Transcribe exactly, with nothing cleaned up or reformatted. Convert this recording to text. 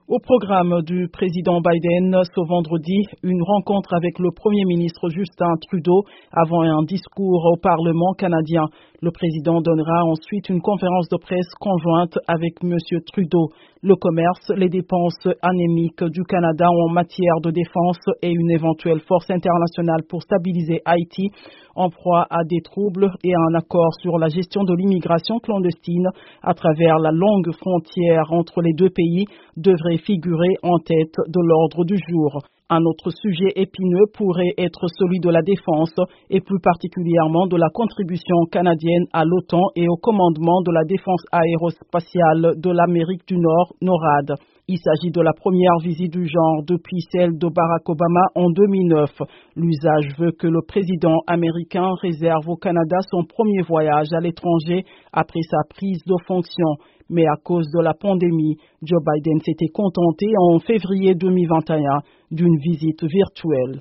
Au programme du président Biden ce vendredi, une rencontre avec le premier ministre Justin Trudeau avant un discours au Parlement canadien. Le président donnera ensuite une conférence de presse conjointe avec M. Trudeau. Le commerce, les dépenses anémiques du Canada en matière de défense et une éventuelle force internationale pour stabiliser Haïti en proie à des troubles et à un accord sur la gestion de l'immigration clandestine à travers la longue frontière entre les deux pays devrait figurer en tête de l'ordre du jour. Un autre sujet épineux pourrait être celui de la défense et plus particulièrement de la contribution canadienne à l'OTAN et au commandement de la défense aérospatiale de l'Amérique du Nord, NORAD. Il s'agit de la première visite du genre depuis celle de Barack Obama en deux mille neuf. L'usage veut que le président américain réserve au Canada son premier voyage à l'étranger après sa prise de fonction. Mais à cause de la pandémie, Joe Biden s'était contenté en février deux mille vingt et un d'une visite virtuelle.